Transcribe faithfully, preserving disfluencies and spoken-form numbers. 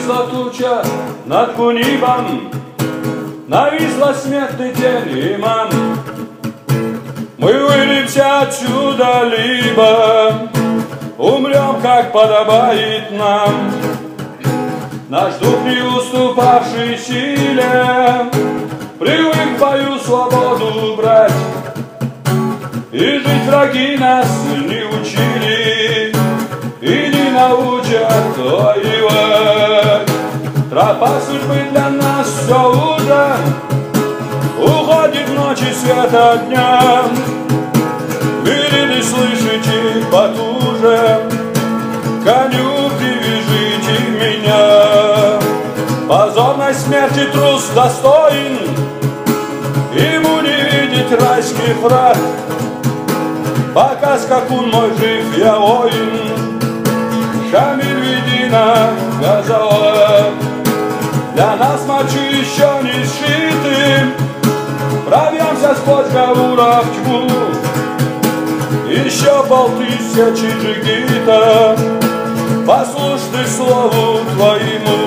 нависла туча над Кунибом, нависла смертный день имам. Мы вырвемся отсюда, либо умрем, как подобает нам. Наш дух, не уступавший силе, привык в бою свободу брать. И жить враги нас не учили, и не научат воевать. Тропа судьбы для нас все уже уходит в ночи света дня. Видите, слышите, потуже коню привяжите меня. Позорной смерти трус достоин, ему не видеть райских врат. Пока скакун мой жив, я воин, Шамиль Ведина Газала. Для нас мочи еще не сшиты, пробьемся сквозь Гавуров тьму. Еще полтысячи джигита, послушны слову твоему.